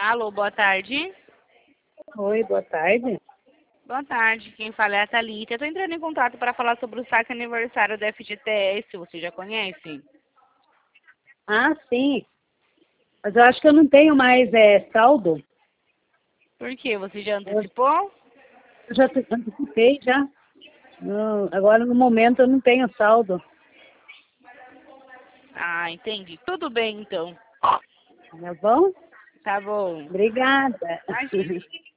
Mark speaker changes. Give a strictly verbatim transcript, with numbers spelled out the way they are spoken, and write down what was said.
Speaker 1: Alô, boa tarde.
Speaker 2: Oi, boa tarde.
Speaker 1: Boa tarde, quem fala é a Thalita. Eu tô entrando em contato para falar sobre o saque aniversário da F G T S, você já conhece?
Speaker 2: Ah, sim. Mas eu acho que eu não tenho mais é, saldo.
Speaker 1: Por quê? Você já antecipou?
Speaker 2: Eu já te- antecipei já. Não, agora, no momento, eu não tenho saldo.
Speaker 1: Ah, entendi. Tudo bem, então.
Speaker 2: Tá bom?
Speaker 1: Tá bom.
Speaker 2: Obrigada.
Speaker 1: Imagina.